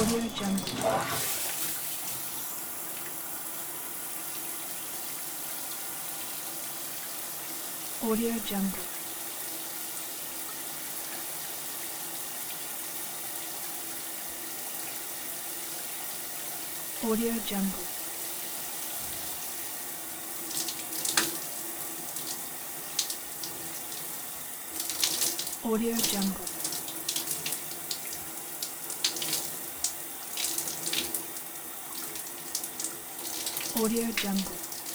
Audio Jungle. Audio Jungle. Audio Jungle. Audio Jungle. Audio Jungle.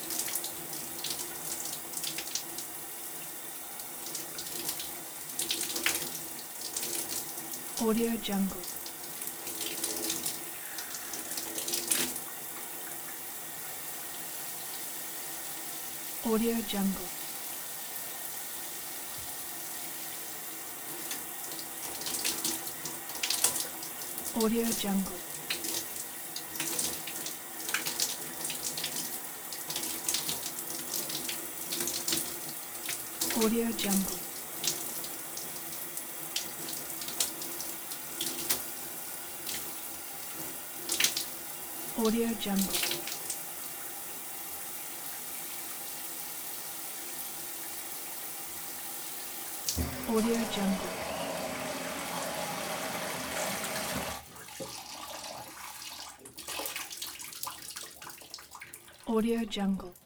Audio Jungle. Audio Jungle. Audio Jungle. Audio Jungle. Audio Jungle. Audio Jungle. Audio Jungle.